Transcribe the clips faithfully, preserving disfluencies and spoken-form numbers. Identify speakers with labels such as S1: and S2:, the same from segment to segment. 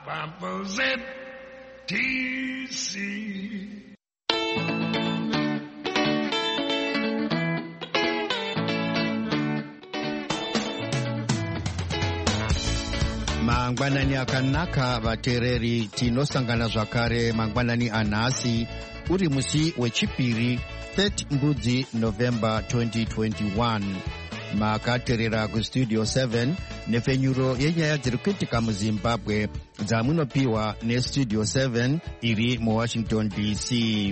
S1: Z T C.
S2: Mangwanani akanaka vatereri, tinosangana zvakare mangwanani anhasi uri musi wechipiri third mbudzi November twenty twenty-one. Makaterera kustudio seven nefenyuro yenyaya dziri kuitika muZimbabwe dzamunopiwa nestudio seven iri muWashington D C.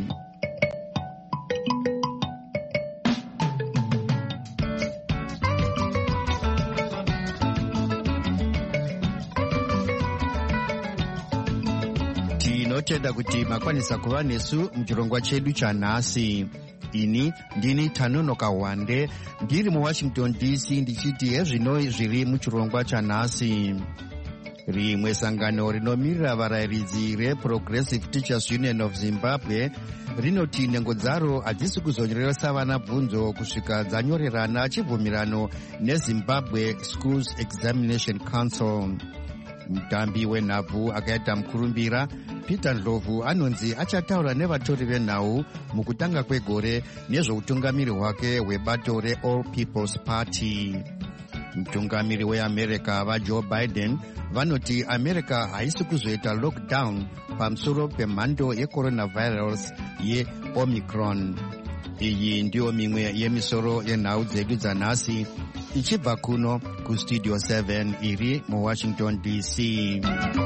S2: Tinotenda kuti makwanisa kuva nesu muchirongwa chedu chanhasi. Ini ndini Tanonoka Wande ndiri muWashington D C ndichiti hezvino zviri muchirongwa chanhasi. Rimwe sangano rinomirira varayiridzi reProgressive Teachers Union of Zimbabwe rinoti nhengo dzaro hadzisi kuzonyoresa vana bvunzo kusvika dzanyorerana chibvumirano neZimbabwe Schools Examination Council. Mutambi wenhabvu akaita mukurumbira Peter Ndlovu anonzi achataura nevatori venhau mukutanga kwegore nezveutungamiri hwake hwebato reAll People's Party. Mutungamiri weAmerica vaJoe Biden vanoti America haisi kuzoita lockdown pamusoro pemhando yecoronavirus yeOmicron. Iyi ndiyo mimwe yemisoro yenhau dzedu dzanhasi ichibva kuno kustudio seven iri muWashington D C.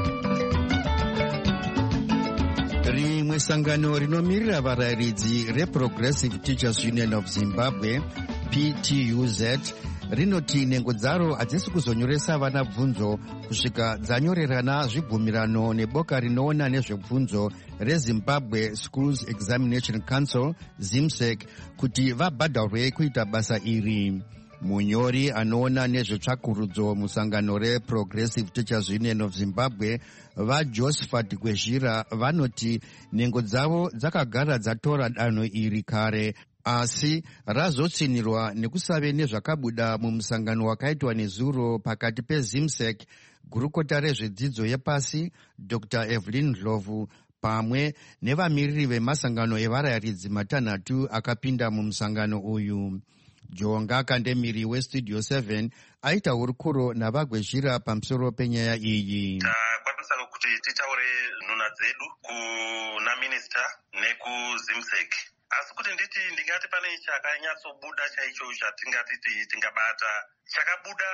S2: Rimwe sangano rinomirira varayiridzi reProgressive Teachers Union of Zimbabwe P T U Z rinoti nhengo dzaro hadzisi kuzonyoresa vana bvunzo kusvika dzanyorerana zvibvumirano neboka rinoona nezvebvunzo reZimbabwe Schools Examination Council ZIMSEC kuti vabhadharwe kuita basa iri. Munyori anoona nezvetsvakurudzo musangano reProgressive Teachers Union of Zimbabwe vaJosephat Gwezhira vanoti nhengo dzavo dzakagara dzatora danho iri kare, asi razotsinirwa nekusave nezvakabuda mumusangano wakaitwa nezuro pakati peZIMSEC, gurukota rezvedzidzo yepasi Doctor Evelyn Ndlovu pamwe nevamiriri vemasangano evarayiridzi matanhatu akapinda mumusangano uyu. Jonga Kandemiri westudio seven aita hurukuro navaGwezhira pamusoro penyaya iyi.
S3: Takwanisa kuti titaure nhuna dzedu kuna minista nekuZIMSEC. Asi kuti nditi ndingati pane chakanyatsobuda chaicho chatingati tingabata. Chakabuda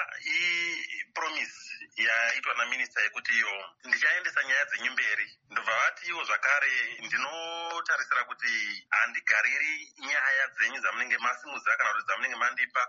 S3: ipromise yaitwa naminista yekuti iyo ndichaendesa nyaya dzenyu mberi. Ndobva vati iwo zvakare ndinotarisira kuti handigariri nyaya dzenyu dzamunenge masimudza kana kuti dzamunenge mandipa,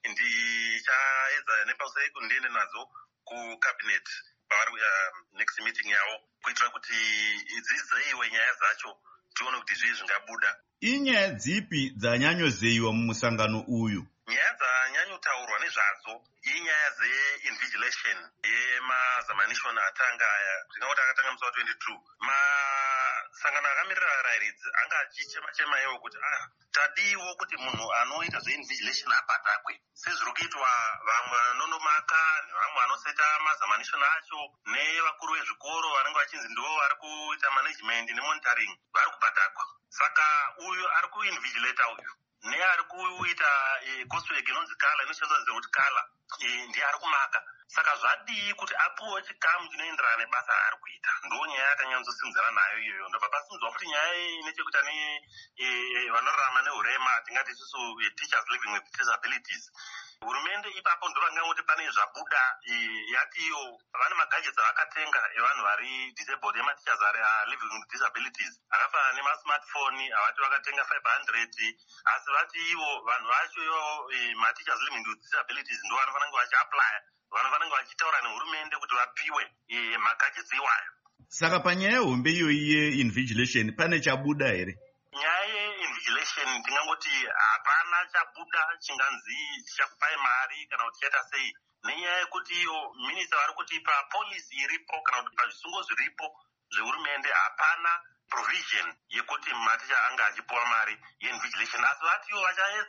S3: ndichaedza nepausai kuti ndiende nadzo kucabinet pavari uh, next meeting yavo kuitira kuti dzizeyiwe nyaya dzacho tione kuti zvii zvingabuda.
S4: Inyaya dzipi dzanyanyozeyiwa mumusangano uyu?
S3: Nyaya dzanyanyotaurwa nezvadzo inyaya dzeinvigilation yemazamanishoni atanga aya tinoti akatanga musi wa twenty-two. Masangano akamirira varayiridzi anga achichema-chema iwo kuti ah, tadiwo kuti munhu anoita zveinvigilation abhadhakwe sezviri kuitwa vamwe vanonomaka nevamwe vanoseta mazamanishoni acho nevakuru vezvikoro vanenge vachinzi ndivo vari kuita management nemonitoring vari kubhadhakwa. Saka uyu ari kuinvigilata uyu neari kuita coursework inonzi kala inoshandiswa zekuti kala ndiye ari kumaka. Saka zvadii kuti apuwe chikamu chinoenderana nebasa raari kuita. Ndo nyaya yakanyatsosimuzana nayo iyoyo. Ndobva pasimuzwa kuti nyaya inechekuita nevanorarama neurema tingati isusu teachers living with disabilities. Hurumende ipapo ndo vangangoti pane zvabuda yati iyo vane magadgets avakatenga evanhu vari disabled ema-teachers ari living with disabilities akafanana nemasmartphone avati vakatenga five hundred, asi vati ivo vanhu vacho ivo ma-teachers living with disabilities ndo vanofanira vachiaplya, vanofanira vachitaura nehurumende kuti vapiwe magadgets iwayo.
S4: Saka panyaya hombe iyoyi yeinvigilation pane chabuda here?
S3: Nyaya yeinvigilation ndingangoti hapana chabuda chinganzi chichakupai mari kana kuti chaita sei, nenyaya yekuti iyo minista vari kutipa policy iripo kana kuti pazvisungo zviripo zvehurumende hapana provision yekuti maticha anga achipuwa mari yeinvigilation, asi vatiwo vachaedza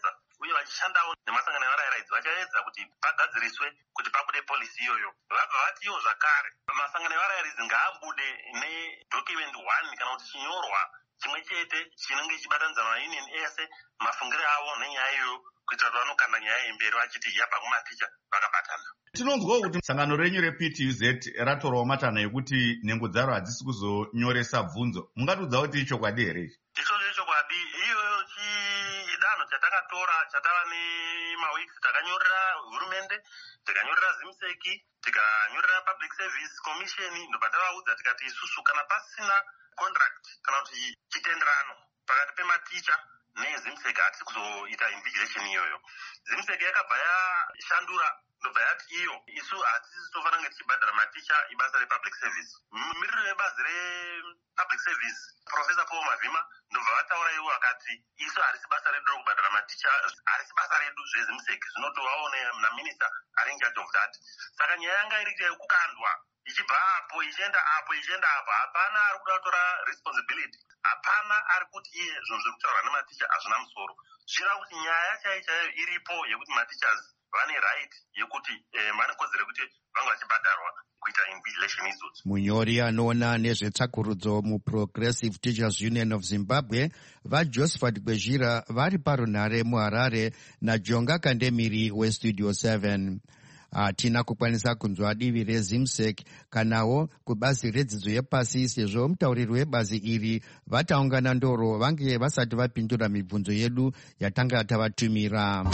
S3: uye vachishandawo nemasangano evarairidzi vachaedza kuti pagadziriswe kuti pabude polisi iyoyo. Vabva vatiwo zvakare masangano evarairidzi ngaabude nedocument one kana kuti chinyorwa chimwe chete chinenge chichibatanidza maunion ese mafungiro avo nenyaya iyoyo kuitira kuti vanokanda nyaya imberi vachiti yabva kumaticha vakabatana.
S4: Tinonzwawo kuti sangano renyu reP T U Z ratorawo matana ekuti nhengo dzaro hadzisi kuzonyoresa bvunzo. Mungatiudzawo kuti ichokwadi here?
S3: Ichocho ichokwadi. Iyoyo chidanho chatakatora chatava nemawiksi takanyorera hurumende, tikanyorera Zimseki, tikanyorera Public Service Commission, ndobva tavaudza tikati isusu kana pasina contract kana kuti chitenderano pakati pematicha neZimseki hatisi kuzoita invigilation iyoyo. Zimseki yakabva yashandura ndobva yati iyo isu hatisi tofanira kunge tichibhadhara maticha ibasa republic service. Mumiriri webazi republic service Professor Paul Mavhima ndobva vataura ivo vakati isu harisi basa redu rokubhadhara maticha, harisi basa redu zvezimseki, zvinotovawo naminista ari in charge of that. Saka nyaya yanga iri kukandwa ichibva apo ichienda apo ichienda apo, hapana ari kuda kutora responsibility, hapana ari kuti iye zvinhu zviri kutaurwa nematicha hazvina musoro. Zvireva kuti nyaya chaiyo chaiyo iripo yekuti matichas vane right yekuti vane kodzero yekuti vange vachibhadharwa kuita invigilation idzodzo.
S2: Munyori anoona nezvetsvakurudzo muProgressive Teachers Union of Zimbabwe vaJosephat Gwezhira vari parunhare muHarare naJonga Kandemiri weStudio seven. Hatina kukwanisa kunzwa divi reZimseki kanawo kubazi redzidzo yepasi sezvo mutauriri webazi iri vataungana ndoro vange vasati vapindura mibvunzo yedu yatanga tavatumira.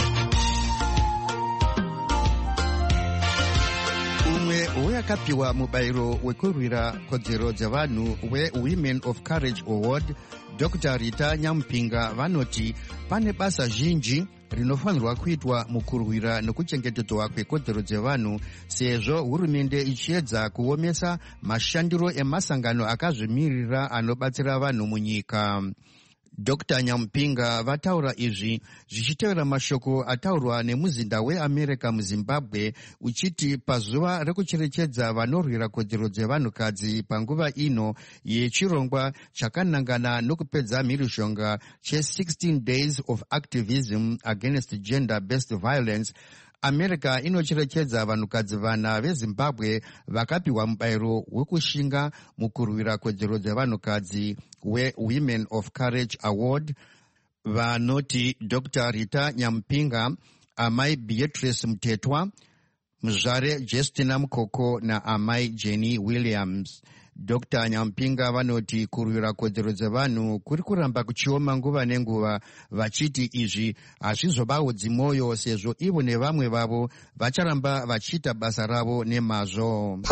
S2: Umwe weyakapiwa mubayiro wekurwira kodzero dzevanhu weWomen of Courage Award, Doctor Rita Nyampinga vanoti pane basa zhinji rinofanirwa kuitwa mukurwira nekuchengetedzwa kwekodzero dzevanhu sezvo hurumende ichiedza kuomesa mashandiro emasangano akazvimirira anobatsira vanhu munyika. Doctor Nyampinga vataura izvi zvichitevera mashoko ataurwa nemuzinda weAmerica muZimbabwe uchiti pazuva rekucherechedza vanorwira kodzero dzevanhukadzi panguva ino yechirongwa chakanangana nokupedza mhirizhonga che-sixteen days of activism against gender-based violence, America inocherechedza vanhukadzi vana veZimbabwe vakapiwa mubayiro wekushinga mukurwira kodzero dzevanhukadzi weWomen of Courage Award, vanoti Doctor Rita Nyampinga, amai Beatrice Mutetwa, muzvare Justina Mukoko naamai Jenny Williams. Doctor Nyampinga vanoti kurwira kodzero dzevanhu kuri kuramba kuchioma nguva nenguva, vachiti izvi hazvizobaudzi mwoyo sezvo ivo nevamwe vavo vacharamba vachiita basa ravo nemazvo.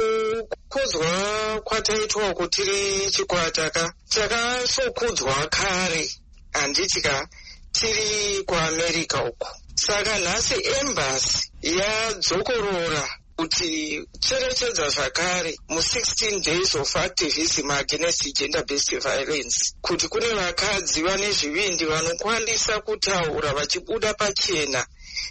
S5: Kukudzwa kwataitwa kutiri chikwataka takasokudzwa kare handitika tiri kuAmerica uku. Saka nhasi embassy yadzokorora kuti cherechedza zvakare mu-sixteen days of activism against gender-based violence, kuti kune vakadzi vane zvivindi vanokwanisa kutaura vachibuda pachena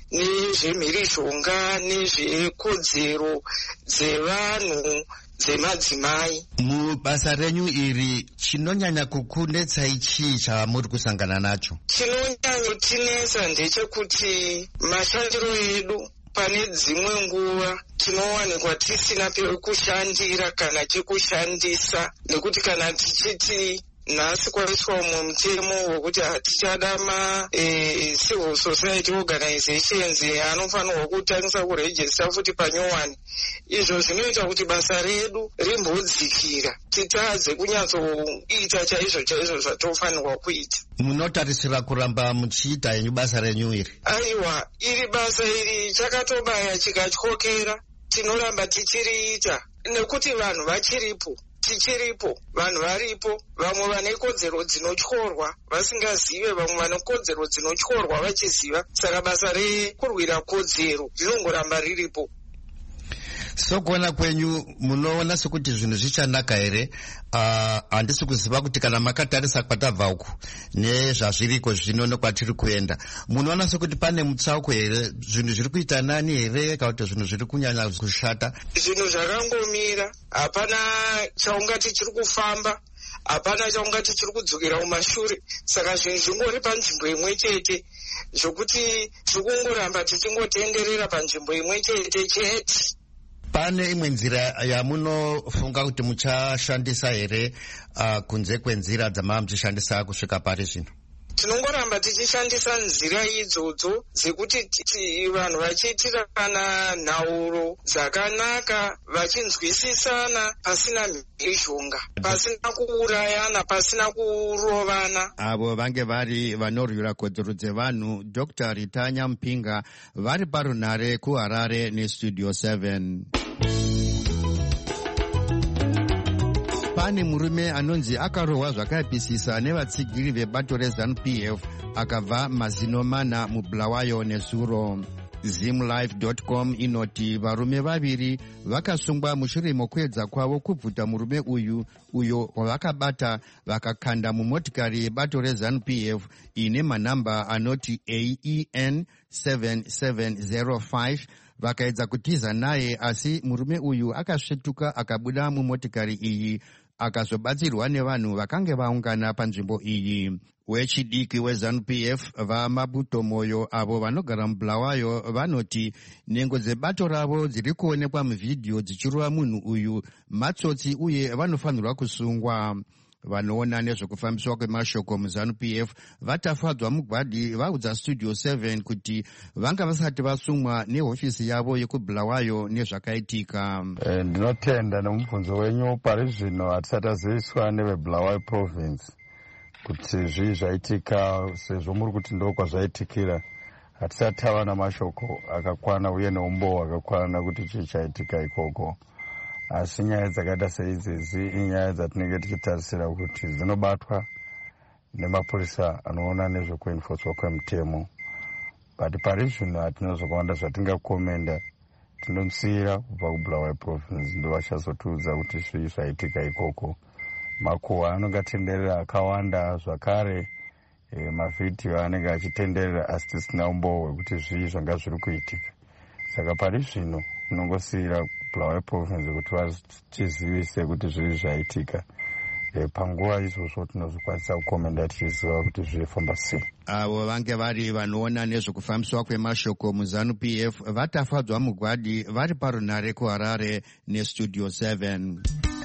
S5: nezvemhirizhonga nezvekodzero dzevanhu dzemadzimai.
S2: Mubasa renyu iri chinonyanya kukunetsai chii chamuri kusangana nacho?
S5: Chinonyanya kutinetsa ndechekuti mashandiro edu pane dzimwe nguva tinowanikwa tisina pekushandira kana chekushandisa, nekuti kana tichiti nhasi kwaiswa umwe mutemo wekuti hatichada ma e, civil society organizations anofanirwa kutangisa kurejista futi panyowani, izvo zvinoita kuti basa redu rimbodzikira titadze kunyatsoita chaizvo chaizvo zvatofanirwa kuita.
S2: Munotarisira kuramba muchiita yenyu basa renyu iri?
S5: Aiwa, iri basa iri chakatobaya chikatyokera, tinoramba tichiriita nekuti vanhu vachiripo, tichiripo, vanhu varipo, vamwe vane kodzero dzinotyorwa vasingazive, vamwe vane kodzero dzinotyorwa vachiziva. Saka basa rekurwira kodzero rinongoramba riripo.
S2: Sokuona kwenyu munoona sekuti zvinhu zvichanaka here? Handisi uh, kuziva kuti kana makatarisa kwatabva uku nezvazviriko zvino nokwatiri kuenda, munoona sekuti pane mutsauko here? Zvinhu zviri kuita nani here kana kuti zvinhu zviri kunyanya kushata?
S5: Zvinhu zvakangomira, hapana chaungati chiri kufamba. hapana chaungati chiri kudzokera kumashure. Saka zvinhu zvingori panzvimbo imwe chete zvokuti zvikungoramba tichingotenderera panzvimbo imwe chete chete.
S2: Pane imwe nzira yamunofunga kuti muchashandisa here uh, kunze kwenzira dzamava muchishandisa kusvika pari zvino?
S5: Tinongoramba tichishandisa nzira idzodzo dzekuti vanhu vachiitirana nhauro dzakanaka, vachinzwisisana pasina mhizhonga, pasina kuurayana, pasina kurovana.
S2: Avo vange vari vanorwira kodzero dzevanhu Doctor Rita Nyamupinga vari parunhare kuHarare neStudio seven. Pane murume anonzi akarohwa zvakaipisisa nevatsigiri vebato reZANU P F akabva mazino mana muBulawayo nezuro. Zimlife dot com inoti varume vaviri vakasungwa mushure mokuedza kwavo kubvuta murume uyu uyo wavakabata vakakanda mumotikari yebato reZANU P F ine manhamba anoti A E N seven seven zero five. Vakaedza kutiza naye asi murume uyu akasvetuka akabuda mumotikari iyi akazobatsirwa nevanhu vakange vaungana panzvimbo iyi. Wechidiki weZANU P F vaMabuto Moyo avo vanogara muBulawayo vanoti nhengo dzebato ravo dziri kuonekwa muvhidhiyo dzichirova munhu uyu matsotsi uye vanofanirwa kusungwa. Vanoona nezvekufambiswa kwemashoko muZANU P F vatafadzwa mugwadi vaudza Studio seven kuti vanga vasati vasungwa nehofisi yavo yekuBulawayo nezvakaitika.
S6: E, ndinotenda nemubvunzo wenyu. Pari zvino hatisati taziviswa neveBulawayo province kuti zvii zvaitika, sezvo muri kuti ndo kwazvaitikira. Hatisati tava namashoko akakwana uye neumbo hwakakwana kuti chii chaitika ikoko. Asi nyaya dzakaita seidzidzi inyaya dzatinenge tichitarisira kuti dzinobatwa nemapurisa anoona nezvekuenforcwa kwemutemo. But pari zvino hatina zvakawanda zvatingakomenda. Tinosiyira kubva kuBulawayo province ndo vachazotiudza kuti zvii zvaitika ikoko. Makuhwa anenge atenderera akawanda zvakare, e, mavhidhiyo anenge achitenderera asi tisina umbo hwekuti zvii zvanga zviri kuitika. Saka pari zvino tinongosiyira Bulawayo province kuti vachizivise kuti zviri zvaitika. E, panguva izvozvo tinozokwanisa kukomenda tichiziva kuti zvirifamba sei.
S2: Avo vange vari vanoona nezvekufambiswa kwemashoko muZANU P F vatafadzwa mugwadi vari parunhare kuHarare neStudio seven.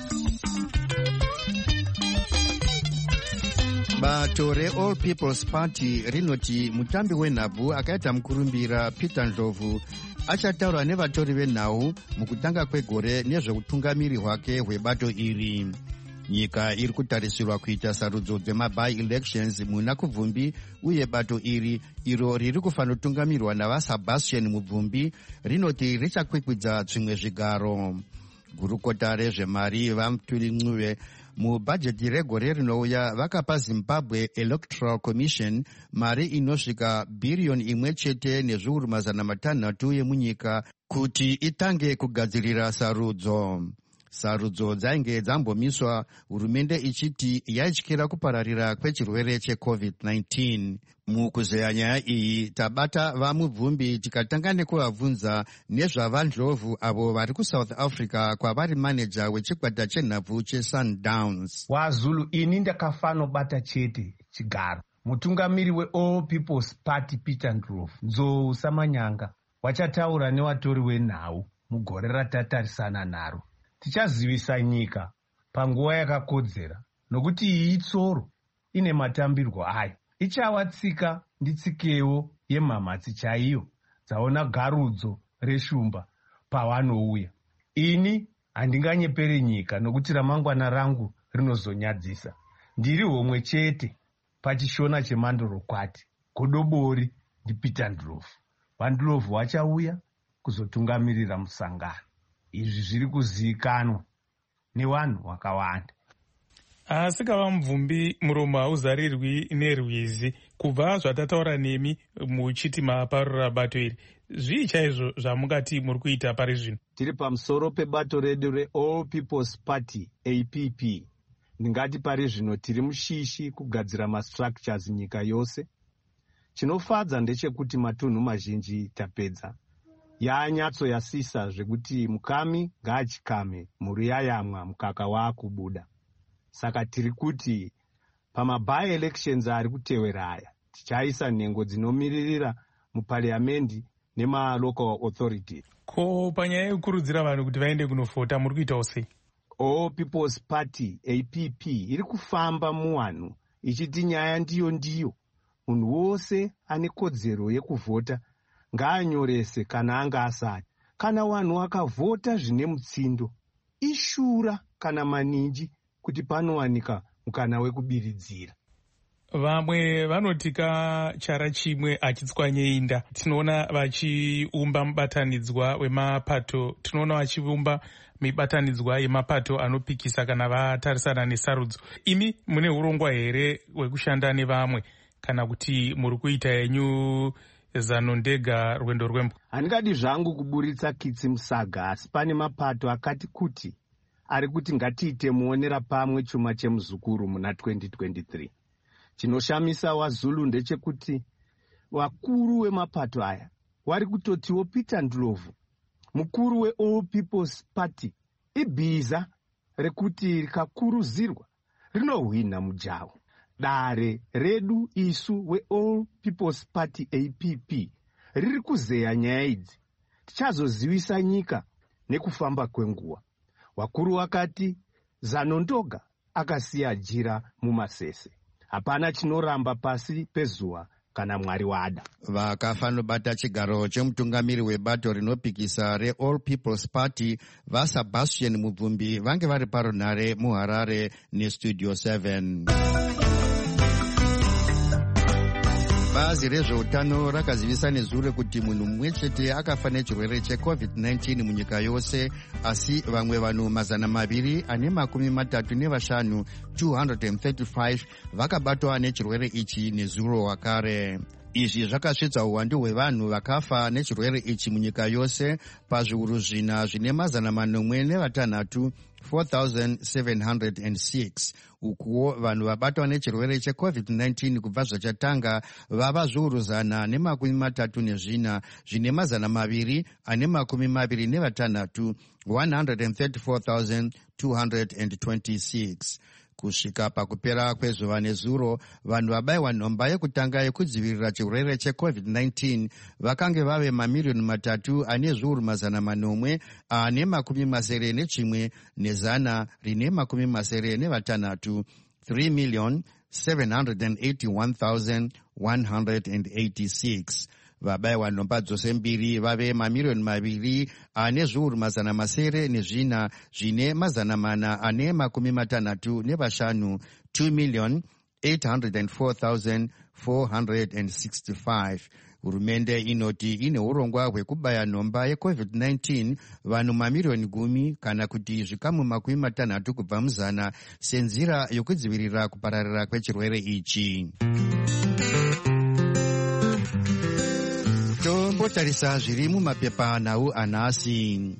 S2: Bato reAll People's Party rinoti mutambi wenhabvu akaita mukurumbira Peter Ndlovu achataura nevatori venhau mukutanga kwegore nezveutungamiri hwake hwebato iri. Nyika iri kutarisirwa kuita sarudzo dzemabi-elections muna kubvumbi uye bato iri iro riri kufanotungamirwa navaSebastian Mubvumbi rinoti richakwikwidza zvimwe zvigaro. Gurukota rezvemari vaMutuli Ncube mubhajeti regore rinouya vakapa Zimbabwe Electoral Commission mari inosvika bhiriyoni imwe chete nezviuru mazana matanhatu yemunyika kuti itange kugadzirira sarudzo. Sarudzo dzainge dzambomiswa hurumende ichiti yaityira kupararira kwechirwere cheCovid nineteen. Mukuzeya nyaya iyi tabata vaMubvumbi tikatanga nekuvabvunza nezvavanDlovu avo vari kuSouth Africa kwavari maneja wechikwata chenhabvu cheSundowns.
S7: WaZulu ini ndakafanobata chete chigaro. Mutungamiri weAll People's Party Peter Ndlovu Nzou Samanyanga wachataura newatori wenhau mugore ratatarisana naro. Tichazivisa nyika panguva yakakodzera nokuti iyi itsoro ine matambirwo ayo. Ichava tsika nditsikewo yemhamhatsi chaiyo dzaona garudzo reshumba pavanouya. Ini handinganyepere nyika nokuti ramangwana rangu rinozonyadzisa. Ndiri homwe chete pachishona chemandorokwati. Godobori ndiPeter Ndlovu. VaNdlovu vachauya kuzotungamirira musangano. Izvi zviri kuzivikanwa nevanhu vakawanda.
S8: Asi kava Mubvumbi muromo hauzarirwi nerwizi. Kubva zvatataura nemi muchiti maparura bato iri, zvii chaizvo zvamungati muri kuita pari zvino?
S7: Tiri pamusoro pebato redu reAll People's Party A P P. Ndingati pari zvino tiri mushishi kugadzira mastructures nyika yose. Chinofadza ndechekuti matunhu mazhinji tapedza. Yanyatso yasisa zvekuti mukami ngaachikame, mhuri yayamwa mukaka waakubuda. Saka tiri kuti pamaby elections ari kutevera aya tichaisa nhengo dzinomiririra mupariamendi nemalocal authorities.
S8: Ko panyaya yekukurudzira vanhu kuti vaende kunovhota muri kuitawo sei?
S7: All People's Party A P P iri kufamba muwanhu ichiti nyaya ndiyo ndiyo, munhu wose ane kodzero yekuvhota ngaanyorese kana anga asati. Kana vanhu vakavhota zvine mutsindo, ishura kana maninji kuti panowanika mukana wekubiridzira.
S8: Vamwe vanotika chara chimwe achitswanye inda. Tinoona vachiumba mubatanidzwa wemapato, tinoona vachiumba mibatanidzwa yemapato anopikisa kana vatarisana nesarudzo. Imi mune urongwa here hwekushanda nevamwe kana kuti muri kuita yenyu zano ndega rwendo rwembo?
S7: Handingadi zvangu kuburitsa kitsi musaga, asi pane mapato akati kuti ari kuti ngatiite muonera pamwe chuma chemuzukuru muna twenty twenty-three. Chinoshamisa waZulu ndechekuti wakuru wemapato aya wari kutotiwo Peter Ndlovu, mukuru weAll People's Party, ibhiza rekuti rikakuruzirwa rinohwina mujaho. Dare redu isu weAll People's Party A P P riri kuzeya nyaya idzi. Tichazozivisa nyika nekufamba kwenguva. Wakuru wakati zano ndoga akasiya jira mumasese. Hapana chinoramba pasi pezuva kana Mwari wada.
S2: Vakafanobata chigaro chemutungamiri webato rinopikisa reAll People's Party vaSebastian Mubvumbi vange vari paronhare muHarare neStudio seven. Bazi rezveutano rakazivisa nezuro kuti munhu mumwe chete akafa nechirwere checovid nineteen munyika yose, asi vamwe vanhu mazana maviri ane makumi matatu nevashanu two hundred thirty-five vakabatwa nechirwere ichi nezuro wakare. Izvi zvakasvitsa uwandu hwevanhu vakafa nechirwere ichi munyika yose pazviuru zvina zvine mazana manomwe nevatanhatu four thousand seven hundred six. Ukuwo vanhu vabatwa nechirwere checovid nineteen kubva zvachatanga vava zviuru zana nemakumi matatu nezvina zvine mazana maviri ane makumi maviri nevatanhatu one hundred thirty-four thousand two hundred twenty-six. Kusvika pakupera kwezuva nezuro, vanhu vabayiwa nhomba yekutanga yekudzivirira chirwere checovid nineteen vakange vave mamiliyoni matatu ane zviuru mazana manomwe ane makumi masere nechimwe nezana rine makumi masere nevatanhatu three million seven hundred eighty-one thousand one hundred eighty-six. Vabayiwa nhomba dzose mbiri vave mamiliyoni maviri ane zviuru mazana masere nezvina zvine mazana mana ane makumi matanhatu nevashanu two million eight hundred four thousand four hundred sixty-five. Hurumende inoti ine urongwa hwekubaya nhomba yecovid nineteen vanhu mamiliyoni gumi kana kuti zvikamu makumi matanhatu kubva muzana senzira yokudzivirira kupararira kwechirwere ichi. Tombotarisa zviri mumapepa nhau anhasi.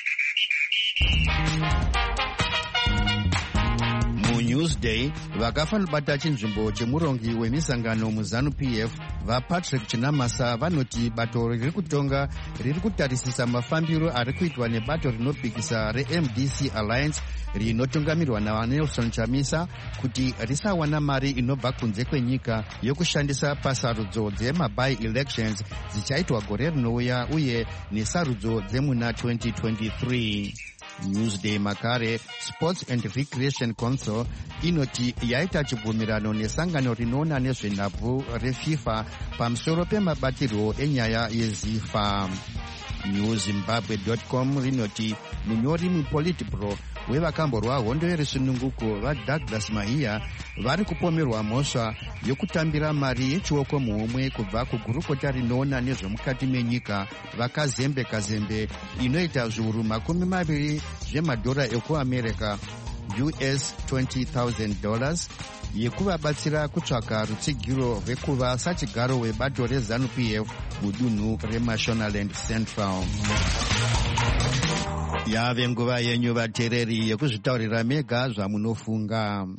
S2: MuNewsday, vakafanobata chinzvimbo chemurongi wemisangano muZanu-P F vaPatrick Chinamasa vanoti bato riri kutonga riri kutarisisa mafambiro ari kuitwa nebato rinopikisa reM D C Alliance rinotungamirwa naNelson Chamisa kuti risawana mari inobva kunze kwenyika yokushandisa pasarudzo dzemaby elections dzichaitwa gore rinouya uye nesarudzo dzemuna twenty twenty-three. Newsday makare, Sports and Recreation Council inoti yaita chibvumirano nesangano rinoona nezvenhabvu reFIFA pamusoro pemabatiro enyaya yeZIFA. newzimbabwe dot com rinoti munyori muPolitburo wevakamborwa hondo yerusununguko vaDouglas Mahiya vari kupomerwa mhosva yokutambira mari yechioko muhomwe kubva kugurukota rinoona nezvemukati menyika vakazembe kazembe inoita zviuru makumi maviri zvemadhora ekuamerica U S twenty thousand dollars yekuvabatsira kutsvaka rutsigiro rwekuva sachigaro webato reZanu-P F mudunhu reMashonaland Central. Yave nguva yenyu vateereri yekuzvitaurira mega zvamunofunga.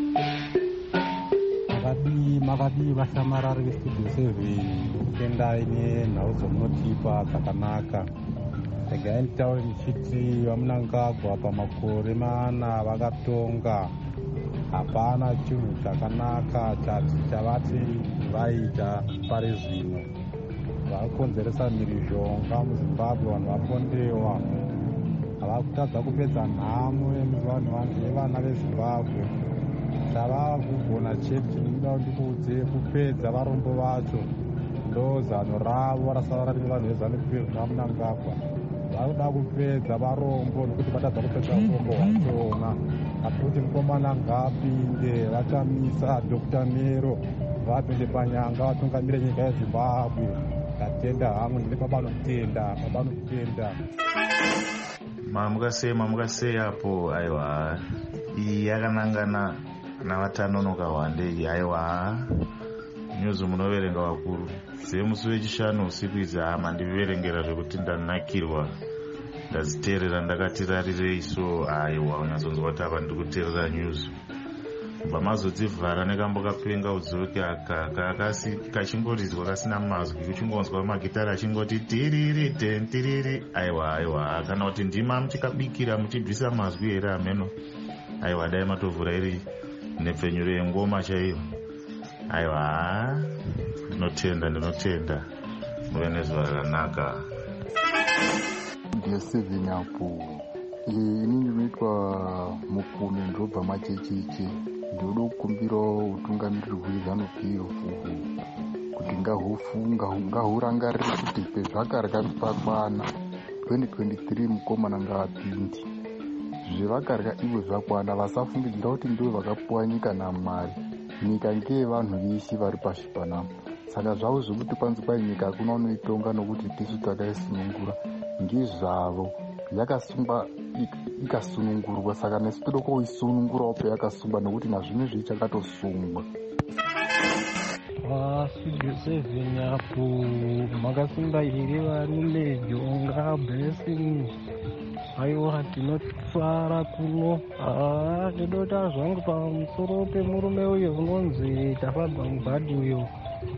S9: Makadi makadi vashamarari vestudio seven tendai nenhau dzomunotipa dzakanaka. Regai nditaure ndichiti vamunangagwa pamakore mana vakatonga hapana chinhu chakanaka chati chavati vaita pari zvino. Vakonzeresa mhirizhonga muZimbabwe, vanhu vapondewa. Hava kutadza kupedza nhamo yevana veZimbabwe. Chava kugona chete chinoda ndikuudze kupedza varombo vacho. Ndo zano ravo rasara riri vanhu veZANU-PF naMnangagwa. Vanoda kupedza varombo nokuti vatadza kupedza urombo hwachona. Hatikuti mukomana ngapinde vachamisa Dr Mero vapinde panyanga vatungamire nyika yeZimbabwe. Ndatenda hangu ndine pabanotenda pabanotenda.
S10: Mamukasei mamukasei apo. Aiwa iyi yakanangana navatanonoka wande iyi. Aiwa nyuzi munoverenga vakuru semusi wechishanu usiku idzi hama ndiverengera zvekuti ndanakirwa ndaziteerera ndakati rarirei. So aiwa unyazonzwa kuti apa ndiri kuteerera nyuzi kubva mazodzivhara nekambo kapenga udzoke aka kachingoridzwa kasina mazwi kuchingonzwa magitari achingoti tiriri tentiriri. Aiwa aiwa kana kuti ndima muchikabikira muchibvisa mazwi here ameno. Aiwa dai matovhura iri nepfenyuro yengoma chaiyo. Aiwa ndinotenda ndinotenda muve nezuva rakanaka.
S11: Seven apo ini ndinoitwa Mukumi ndrobva machecheche. Ndinoda kukumbira utungamiriri hweZANU-P F kuti ngahurangarire kuti pezvakarya pakwana twenty twenty-three mukomana ngavapindi. Zvevakarya ivo zvakwana, vasafungidzira kuti ndivo vakapuwa nyika namari. Nyika ngeyevanhu veshe vari pashi panapa. Saka zvavo zvokuti kwanzi kwai nyika hakuna unoitonga nokuti tisu takaisunungura ngezvavo. Yakasungwa ikasunungurwa, saka nesu toda kuisunungurawo payakasungwa nokuti nazvimwe zvichakatosungwa.
S12: Studio seven apo makasimba here varume jonga blessing. Aiwa tinotwara kuno. Ndinota zvangu pamusoro pemurume uyo unonzi Tafadza Mubhadhi uyo.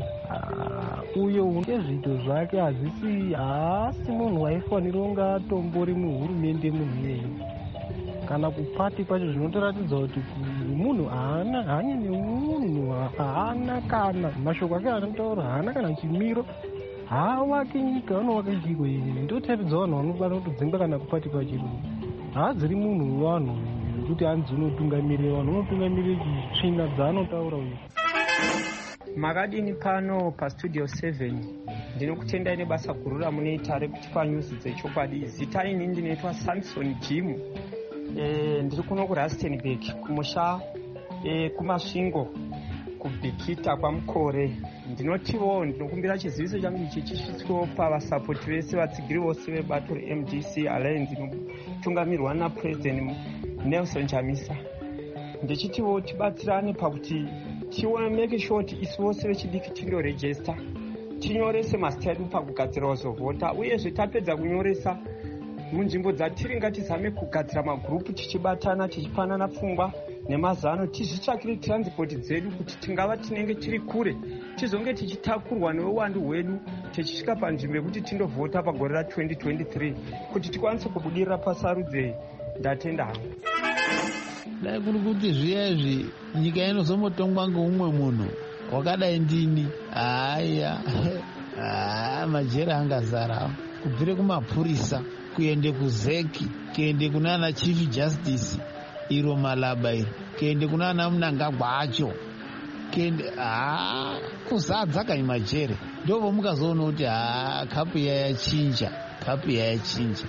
S12: Uyo ngezvito zvake hazisi haasi munhu waifanira kunge atombori muhurumende munhu iyeye. Kana kupati kwacho zvinotoratidza kuti munhu haana hanya nemunhu, haana kana mashoko ake anotaura, haana kana chimiro. Haawaki nyika, anowaka chiko iyi. Ndotaridza vanhu vanokwana kutodzinga kana kupati kwachiro. Haadziri munhu wevanhu kuti anzi unotungamirira vanhu, unotungamirira tsvina dzaanotaura uyu.
S13: Makadini pano pastudio seven. Ndinokutendai nebasa guru ramunoita rekutipa nyuzi dzechokwadi. Zita ini ndinoitwa Samson Jim. E, ndiri kuno kuRustenburg kumusha e, kumasvingo kubhikita kwamukore. Ndinotiwo ndinokumbira chiziviso changu ichi chisvitswewo pavasapoti vese vatsigiri vose vebato reM D C Alliance inotungamirwa naPresident Nelson Chamisa. Ndichitiwo tibatsirane pakuti tione make sure kuti isu vose vechidiki tindorejesta, tinyorese mazita edu pakugadzira kuzovhota, uyezve tapedza kunyoresa munzvimbo dzatiri ngatizame kugadzira magurupu tichibatana tichipanana pfungwa nemazano, tizvitsvakire transport dzedu kuti tingava tinenge tiri kure tizonge tichitakurwa neuwandu hwedu tichisvika panzvimbo yekuti tindovhota pagore ra twenty twenty-three kuti tikwanise kubudirira pasarudze. Ndatenda hangu.
S14: Dai kuri kuti zviya izvi nyika inozomotongwa ngeumwe munhu wakadai ndini, haya majera angazara kubvire kumapurisa kuende kuzeki kuende kunana chief justice iro malaba iro kuende kunana Mnangagwa acho kuende kuzadza kai majere. Ndovo mukazoona kuti kapu yayachinja kapu yayachinja.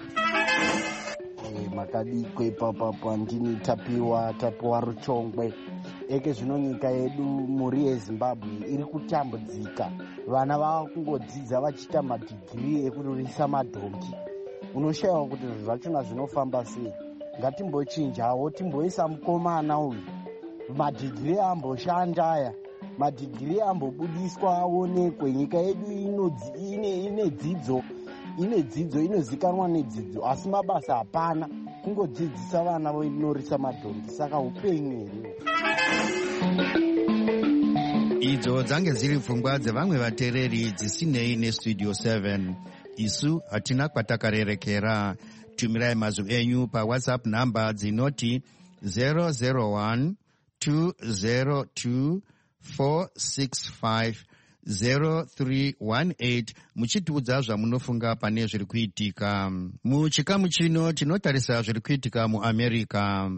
S15: Makadiko ipapapa ndini tapiwa tapiwa Ruchongwe. Eke zvino nyika yedu muri yeZimbabwe iri kutambudzika. Vana vava kungodzidza vachiita madhigiri ekururisa madhongi. Unoshayiwa kuti zvachona zvinofamba sei. Ngatimbochinjawo timboisa mukomana uyu madhigiri amboshanda aya, madhigiri ambobudiswa aonekwe. Nyika yedu ine ine dzidzo ine dzidzo inozikanwa nedzidzo, asi mabasa hapana, kungodzidzisa vana voinorisa madhongi. Saka upenyu here.
S2: Idzo dzange dziri pfungwa dzevamwe vateereri dzisinei nestudio seven. Isu hatina kwatakarerekera. Tumirai mazwi enyu paWhatsApp namba dzinoti zero zero one two zero two four six five zero three one eight muchitiudza zvamunofunga pane zviri kuitika. Muchikamu chino tinotarisa zviri kuitika muAmerica.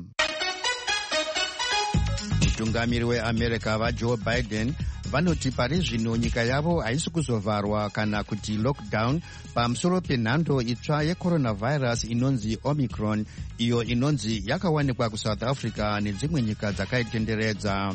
S2: Mutungamiri weAmerica vaJoe Biden vanoti pari zvino nyika yavo haisi kuzovharwa kana kuti lockdown pamusoro penhando itsva yecoronavirus inonzi Omicron, iyo inonzi yakawanikwa kuSouth Africa nedzimwe nyika dzakaitenderedza.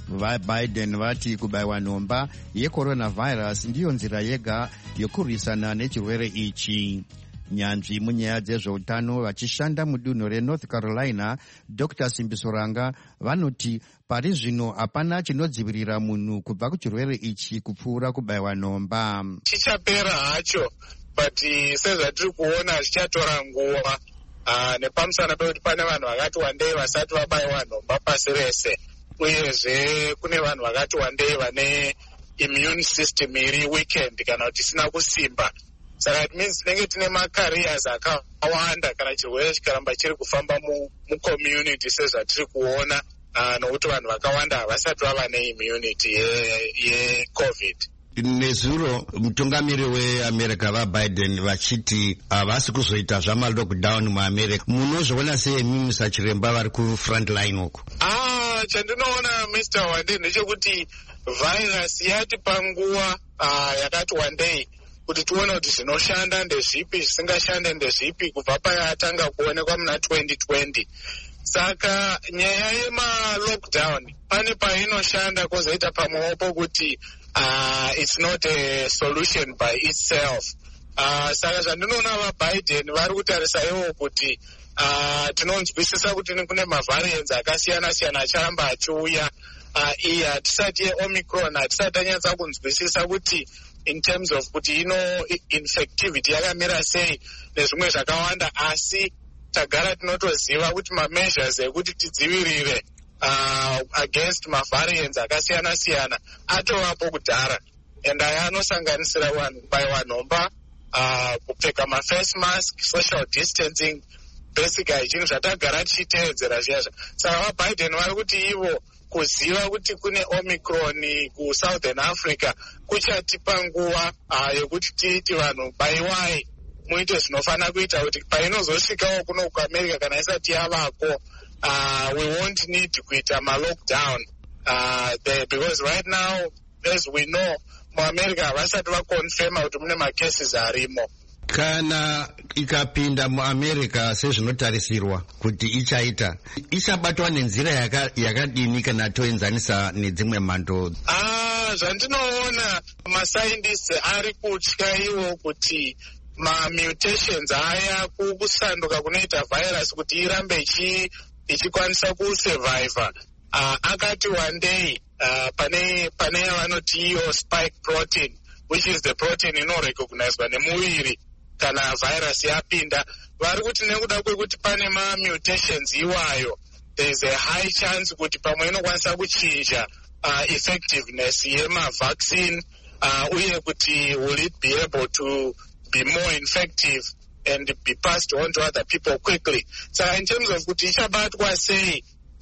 S2: VaBiden vati kubayiwa nhomba yecoronavirus ndiyo nzira yega yokurwisana nechirwere ichi. Nyanzvi munyaya dzezveutano vachishanda mudunhu reNorth Carolina, Doctor Simbisoranga, vanoti pari zvino hapana chinodzivirira munhu kubva kuchirwere ichi kupfuura kubayiwa nhomba.
S5: Chichapera hacho, but sezvatiri kuona zvichatora nguva. Uh, nepamusana pekuti pane vanhu vakati wandei vasati vabayiwa nhomba pasi rese, uyezve kune vanhu vakati wandei vane immune system iri weekend kana kuti isina kusimba. Saka it means tinenge tine macareers akawanda kana chirwere chikaramba chiri kufamba mucommunity sezvatiri kuona, uh, nokuti vanhu vakawanda havasati vava neimmunity yecovid.
S2: Nezuro mutungamiri weAmerica vaBiden vachiti havasi kuzoita zvamalockdown muAmerica. Munozviona sei mimi sachiremba vari kufront line uku?
S5: Ah, chandinoona Mister Wande ndechekuti virus yati panguva uh, yakati wandei kuti tione kuti zvinoshanda ndezvipi, zvisingashande ndezvipi kubva payatanga kuonekwa muna twenty twenty. Saka nyaya yema-lockdown pane painoshanda kwozoita pamwewo pokuti uh, it's not a solution by itself. Uh, saka zvandinoona vaBiden vari kutarisa ivo kuti uh, tinonzwisisa kuti kune mavariants akasiyana-siyana acharamba achiuya. Uh, iyi hatisati yeOmicron hatisati anyatsa kunzwisisa kuti in terms of kuti ino infectivity yakamira sei nezvimwe zvakawanda, asi tagara tinotoziva kuti mameasures ekuti tidzivirire uh, against mavariants akasiyana-siyana atovapo kudhara, and aya anosanganisira vanhu kubayiwa nhomba, uh, kupfeka maface mask, social distancing, basic hygiene zvatagara tichiteedzera zviyazva. Saka vaBiden vari kuti ivo kuziva kuti kune Omicron kuSouthern Africa kuchatipa nguva uh, yekuti titi vanhu bayiwai muite zvinofanira kuita kuti painozosvikawo kuno kuAmerica kana isati yavako, uh, we won't need kuita malockdown uh, because right now as we know muAmerica havasati vakonfirma kuti mune macases arimo.
S2: Kana ikapinda muAmerica sezvinotarisirwa kuti ichaita, ichabatwa nenzira yakadini kana toenzanisa nedzimwe mhando?
S5: Ah, zvandinoona mascientists ari kutya iwo kuti ma-mutations aya kusanduka kunoita virus kuti irambe ichikwanisa kusurviva. Uh, akati wandei uh, pane pane yavanoti iyo spike protein, which is the protein inorecognizwa nemuviri kana virus yapinda. Vari kuti nekuda kwekuti pane ma-mutations iwayo, there is a high chance kuti pamwe inokwanisa kuchinja uh, effectiveness yema-vaccine, uh, uye kuti will it be able to be more effective and be passed on to other people quickly. So in terms of kuti ichabatwa sei,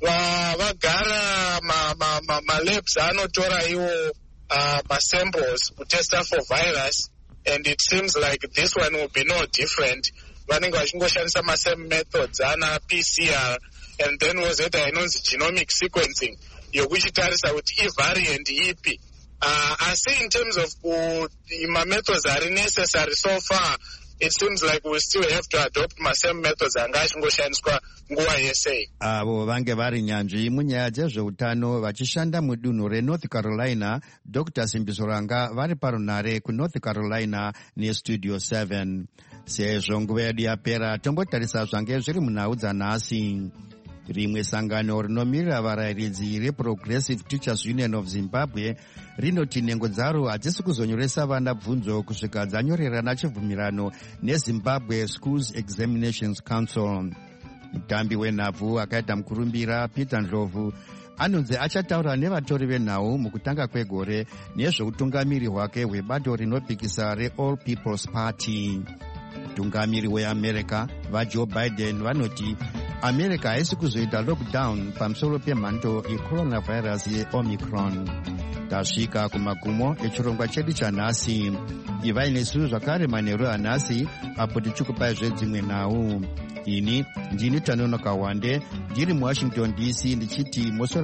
S5: vagara ma-labs anotora iwo uh, ma-samples kutesta for virus, and it seems like this one will be no different. Vanenge vachingoshandisa ma-same methods ana P C R, and then wozoita inonzi genomic sequencing yokuchitarisa kuti ivariant ipi. Uh, asi in terms of uh, ma-methods are necessary so far, it seems like we still have to adopt ma same methods anga achingoshandiswa nguva yese.
S2: Avo vange vari nyanzvi munyaya dzezveutano vachishanda mudunhu reNorth Carolina, Doctor Simbisoranga vari parunhare kuNorth Carolina neStudio seven. Sezvo nguva yedu yapera, tombotarisa zvange zviri munhau dzanhasi. Rimwe sangano rinomirira varayiridzi reProgressive Teachers Union of Zimbabwe rinoti nhengo dzaro hadzisi kuzonyoresa vana bvunzo kusvika dzanyorerana chibvumirano neZimbabwe Schools Examinations Council. Mutambi wenhabvu akaita mukurumbira Peter Ndlovu anonzi achataura nevatori venhau mukutanga kwegore nezveutungamiri hwake hwebato rinopikisa reAll People's Party. Mutungamiri weAmerica vaJoe Biden vanoti america haisi kuzoita lockdown pamusoro pemhando yecoronavirus yeomicron. Tasvika kumagumo echirongwa chedu chanhasi. Ivai nesu zvakare manheru anhasi apo tichikupai zvedzimwe nhau. Ini ndini Tanonoka Wande ndiri muwashington D C ndichiti mosora